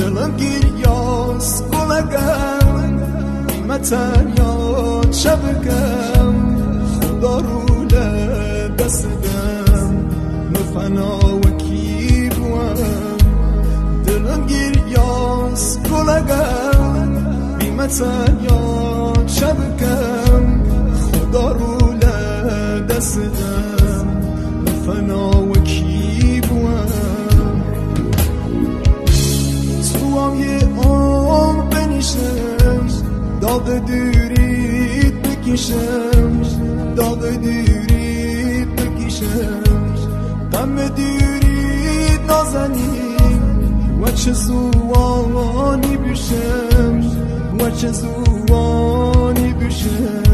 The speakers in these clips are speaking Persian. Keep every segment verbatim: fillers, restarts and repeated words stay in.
دلم گریاس گلگم قیمتن یاد شبکم خدا رو لدستم مفنا و کی بوام دلم گریاس گلگم قیمتن یاد شبکم خدا رو لدستم مفنا و کی بوام تو هم یه عمر بنیشم داغ دورید بکشم داغ دورید بکشم غم دورید نازنی و چه زوانی بشم و چه زوانی بشم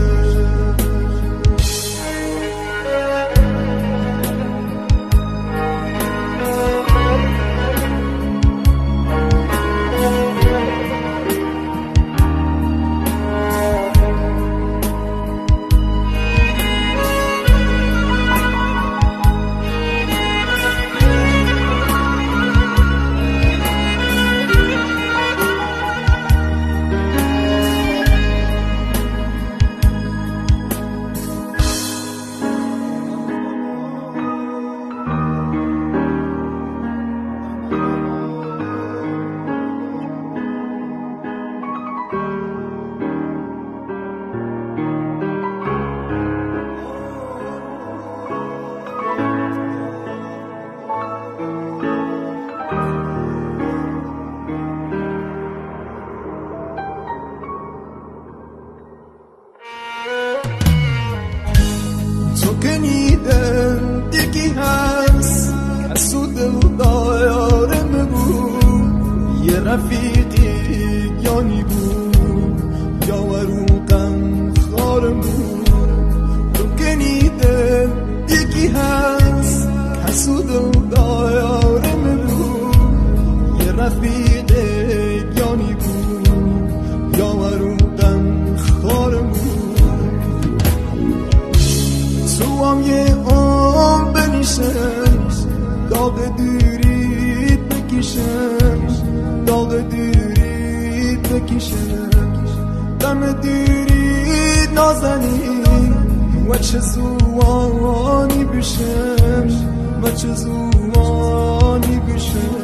تو که نیدم دیگی هست کسو دل دایارم بود یه رفیقی یانی بود یا وروقم خارم بود تو که نیدم دیگی هست کسو دل دایارم بود یه رفیقی یانی بود یا وروقم خارم بود تو هم یه عمر بنیشم داغ دورید بکشم داغ دورید بکشم غم دورید نازنی و چه زوانی بشم و چه زوانی بشم